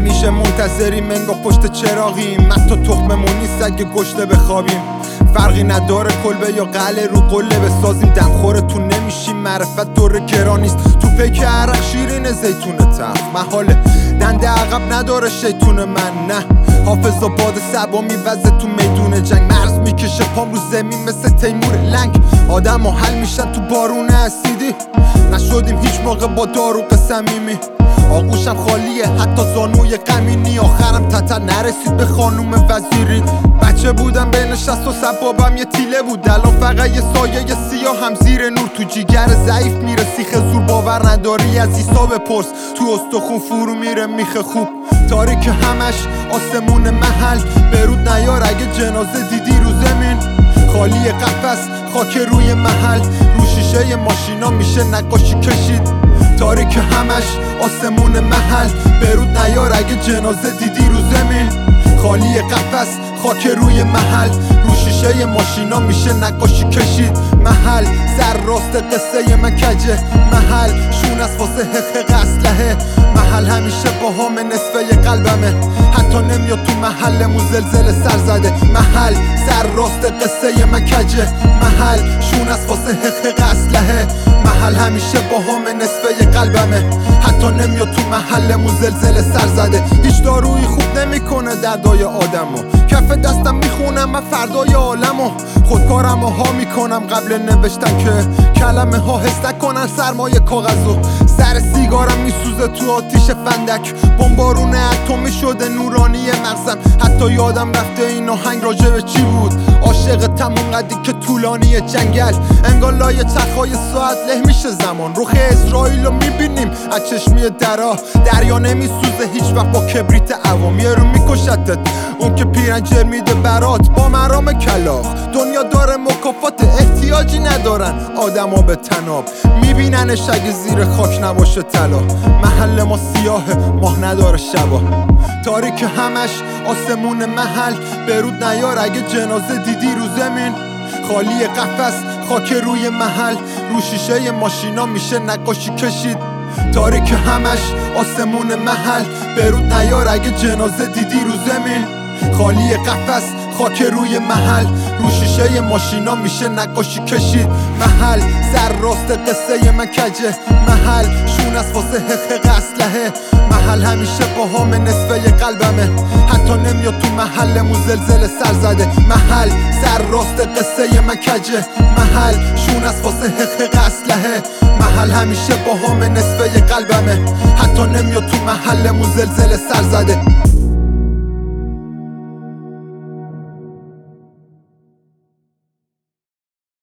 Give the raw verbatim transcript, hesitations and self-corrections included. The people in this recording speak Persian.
همیشه منتظریم انگار پشت چراغیم، حتی تخممون نیست اگه گشته بخوابیم. فرقی نداره کلبه یا قله رو قله بسازیم، دمخورتون نمیشیم، معرفت دور گرانیست. تو پیک عرق شیرین زیتون تلخ محاله، دنده عقب نداره شیطون من نه. حافظ آباد سبا میوزه تو میدون جنگ، مرز میکشه پام رو زمین مثل تیمور لنگ. آدم ها حل میشن تو بارون اسیدی، نشدیم هیچ موقع با داروغ صمیمی. آغوشم خالیه حتی زانوی غمینی، آخرم تتر نرسید به خانوم وزیری. بچه بودم بین شصت و سبابم یه تیله بود، الان فقط یه سایه یه سیاه هم زیر نور. تو جیگر ضعیف میره سیخ زور، باور نداری از عیسی بپرس، تو استخون فرو میره میخه خوب. تاریک همش آسمون محل، برود نیار اگه جنازه دیدی رو زمین. خالی قفس خاک روی محل، رو شیشه ماشینا میشه نقاشی کشید. تاریک همش آسمون محل، برود نیار اگه جنازه دیدی رو زمین. خالی قفس خاک روی محل، رو شیشه ماشینا میشه نقاشی کشید. محل سر راست قصه من کجه، محل شون از واسه حقق اسلحه. محل همیشه با هم نصفه قلبمه، حتی نمیاد تو محلمون زلزله سر زده. محل سر راست قصه من کجه، محل شون از واسه حقق اسلحه. محل همیشه با هم نصفه قلبمه، حتی نمیاد تو محلمون زلزله سر زده. هیچ دارویی خوب نمیکنه دردای آدمو، کف دستم میخونم من فردای عالمو. خودکارم ها میکنم قبل نوشتن که کلمه ها حس نکنن سرمایه کاغذو. سر سیگارم میسوزه تو آتیش فندک، بمبارون اتمی شده نورانی مغزم. حتی یادم رفته این آهنگ راجب چی بود، عاشق تموم قدی که طولانی جنگل. انگار لای چرخای ساعت له میشه زمان، رخ اسرائیل رو میبینیم از چشمی درا. دریا نمیسوزه هیچ وقت با کبریت عوام، یه رو میکشتت اون که پیرنجر میده برات با مرام کلاغ. دنیا داره مکافات احتیاجی ندارن آدما به تناب، میبیننش اگه زیر خاک نباشه طلا. محل ما سیاه ماه نداره شبا، تاریک همش آسمون محل. برود نیار اگه جنازه دیدی رو زمین. خالی قفس خاک روی محل، رو شیشه ماشینا میشه نقاشی کشید. تاریک همش آسمون محل، برود نیار اگه جنازه دیدی رو زمین. خالی قفس خاک روی محل، رو شیشه ماشینا میشه نقاشی کشید. محل سر راست قصه من کجه، محل شون از واسه حقق اسلحه. محل همیشه با هم نصفه قلبمه، حتی نمیاد تو محلمون زلزله سر زده. محل سر راست قصه من کجه، محل شون از واسه حقق اسلحه. محل همیشه با هم نصفه قلبمه، حتی نمیاد تو محلمون زلزله سر زده.